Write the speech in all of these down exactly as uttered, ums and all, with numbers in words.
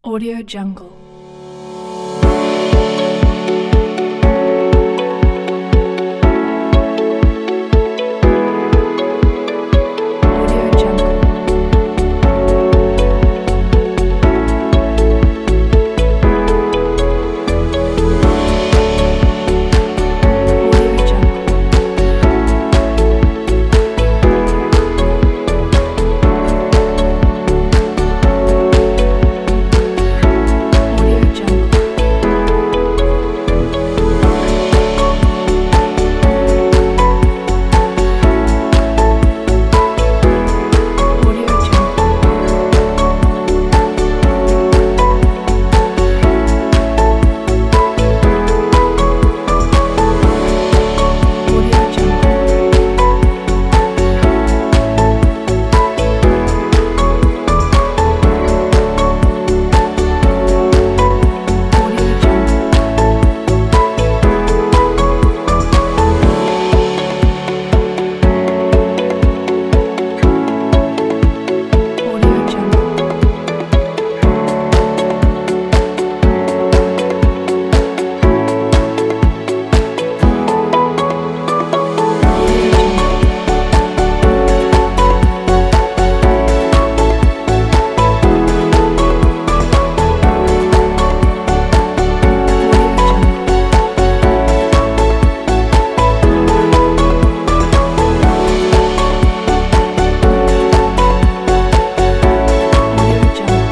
Audio Jungle. Audio Jungle. Audio Jungle. Audio Jungle. Audio Jungle. Audio Jungle. Audio Jungle. Audio Jungle. Audio Jungle. Audio Jungle. Audio Jungle.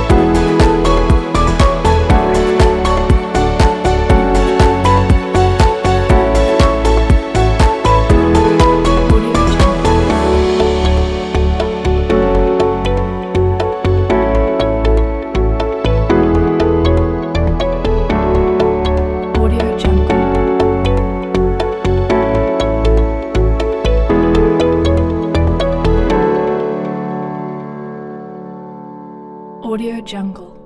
Audio Jungle. Audio Jungle. Audio Jungle.